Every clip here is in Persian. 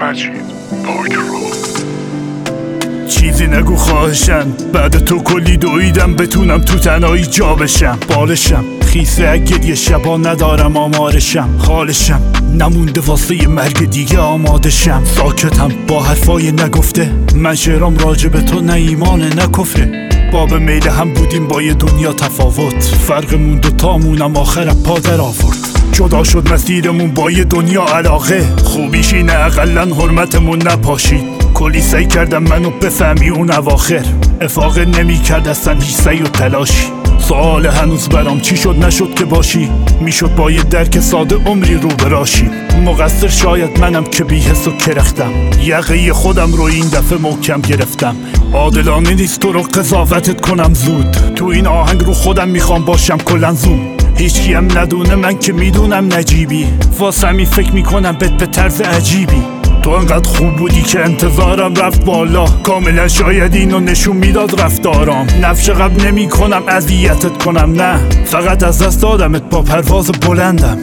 مجید پاک رو. چیزی نگو خواهشم، بعد تو کلی دویدم بتونم تو تنهایی جا بشم. بالشم خیسه اگه یه شبا ندارم آمارشم. خالشم نمونده واسه یه مرگ دیگه آمادشم. ساکتم با حرفای نگفته، من شعرام راجع به تو نه ایمانه نه کفره. باب میل هم بودیم با یه دنیا تفاوت، فرقمون دوتامونم آخر پا در آورد. جدا شد مسیرمون با یه دنیا علاقه، خوبیش اینه اقلن حرمتمون نپاشید. کلی سعی کردم منو بفهمی اون اواخر، افاقه نمی کرد اصلا هیچ سعی و تلاشی. سوال هنوز برام چی شد نشد که باشی، میشد با یه درک ساده عمری رو براشی. مقصر شاید منم که بی حس و کرختم، یقه خودم رو این دفعه محکم گرفتم. عادلانه نیست تو رو قضاوتت کنم زود، تو این آهنگ رو خودم میخوام باشم کلن زوم. هیچکی هم ندونه من که میدونم نجیبی، واسمی فکر میکنم بهت به طرز عجیبی. تو انقدر خوب بودی که انتظارم رفت بالا، کاملا شاید اینو نشون میداد رفتارام. نفش قبل نمی کنم اذیتت کنم، نه فقط از دست دادمت با پرواز بلندم.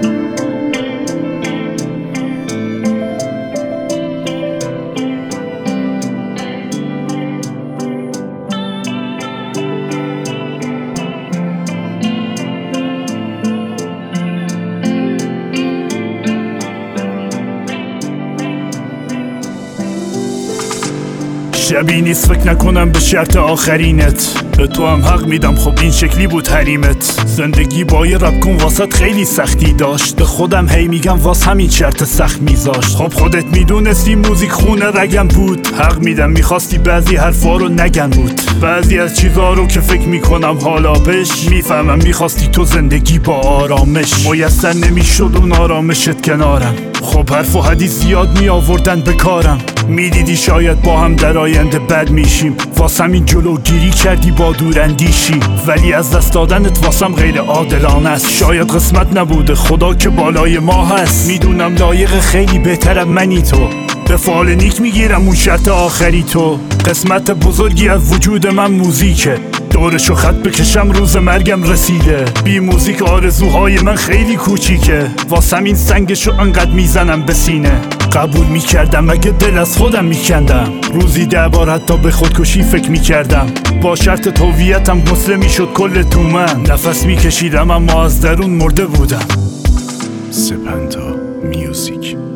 شبی نیست فکر نکنم به شرط آخرینت، به تو هم حق میدم خب این شکلی بود حریمت. زندگی با یه رپ کن واسط خیلی سختی داشت، به خودم هی میگم واس همین شرط سخت میذاشت. خب خودت میدونستی موزیک خونه رگم بود، حق میدم میخواستی بعضی حرفا رو نگن بود. بعضی از چیزا رو که فکر میکنم حالا بهش میفهمم میخواستی تو زندگی با آرامش. میسر نمیشد اون آرامشت کنارم، خب حرف و حدیث زیاد میآوردن به کارم. میدیدی شاید با هم در آینده بد میشیم، واسم این جلوگیری کردی با دوراندیشی. ولی از دست دادنت واسم غیر عادلانه است، شاید قسمت نبوده خدا که بالای ما هست. میدونم لایق خیلی بهترم منی تو، به فال نیک میگیرم اون شرط آخری تو. قسمت بزرگی از وجود من موزیکه، دورشو خط بکشم روز مرگم رسیده. بی موزیک آرزوهای من خیلی کوچیکه، واسم این سنگشو انقدر میزنم به سینه. قبول میکردم اگه دل از خودم میکندم، روزی 10 بار حتی به خودکشی فکر میکردم. با شرط هویتم مسلم میشد کل تو من، نفس میکشیدم اما از درون مرده بودم. سپنتا میوزیک.